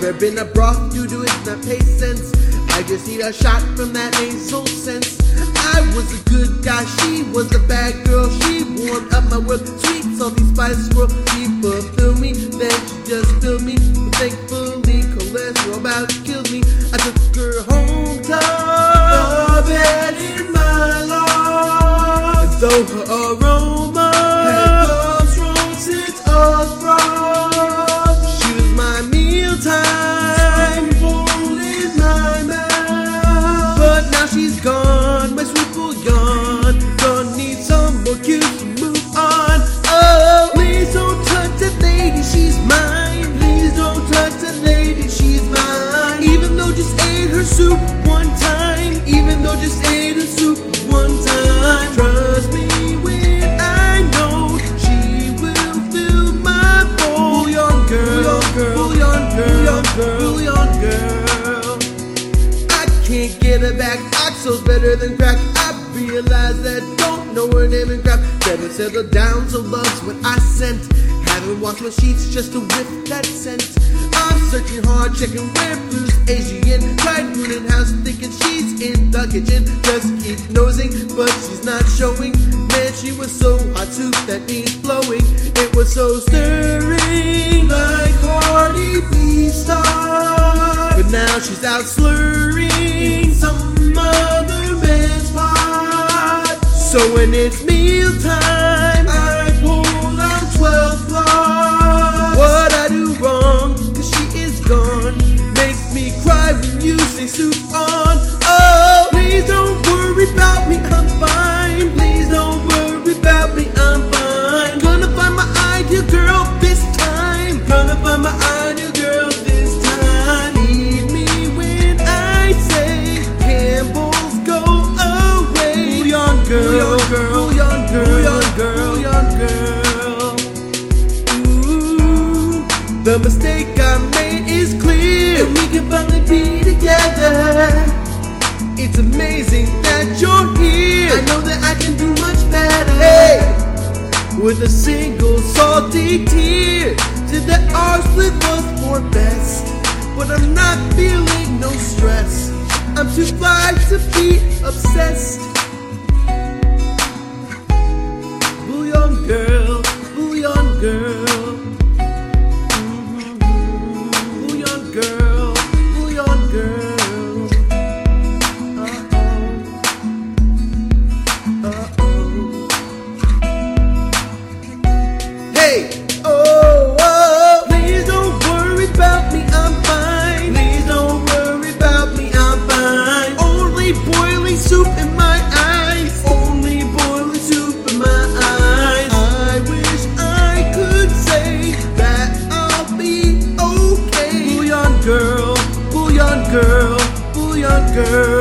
Never been a broth, due to it not pay sense. I just need a shot from that nasal sense. I was a good guy, she was a bad girl. She warmed up my world, sweet salty spice swirl. She fulfilled me, then she just filled me. But thankfully, cholesterol about killed me. I took her home to a bed in my lungs. And though her aroma had lost roses of frost, she was my mealtime, full in my mouth. But now she's gone, my sweet bouillon. Gonna need some more cues to move on. Oh, please don't touch that lady, she's mine. Please don't touch that lady, she's mine. Even though just ate her soup one time. Even though just ate her soup one time. Trust me when I know she will fill my bowl. Bouillon girl, bouillon girl, bouillon girl. I can't get her back. Oxo's better than crack. I realize that don't know her name and crap. Better settle down, so love's what I sent. Haven't washed my sheets just to whiff that scent. I'm searching hard, checking where blues Asian. Tried ruining house, thinking she's in the kitchen. Just keep nosing, but she's not showing. Man, she was so hot, soup that needs blowing. It was so stirring, like Cardi B star. But now she's out slurring some other man's pot. So when it's mealtime, I pull out 12 blocks. What I do wrong, cause she is gone, makes me cry when you say soup on. Oh, please don't worry about me, I'm fine. Please don't worry about me, I'm fine. Gonna find my ideal girl this time. Gonna find my ideal girl this time. Leave me when I say Campbell's go away. Bouillon girl, bouillon girl, bouillon girl. Ooh, the mistake I made is clear, and we can finally be together. It's amazing that you're here. I know that I can do much better. Hey, with a single salty tear, said that our split was for best. But I'm not feeling no stress. I'm too fly to be obsessed. Bouillon girl, bouillon girl. Bouillon girl, bouillon girl. Hey, oh, oh, please don't worry about me, I'm fine. Please don't worry about me, I'm fine. Only boiling soup in my eyes. Only boiling soup in my eyes. I wish I could say that I'll be okay. Bouillon girl, bouillon girl, bouillon girl.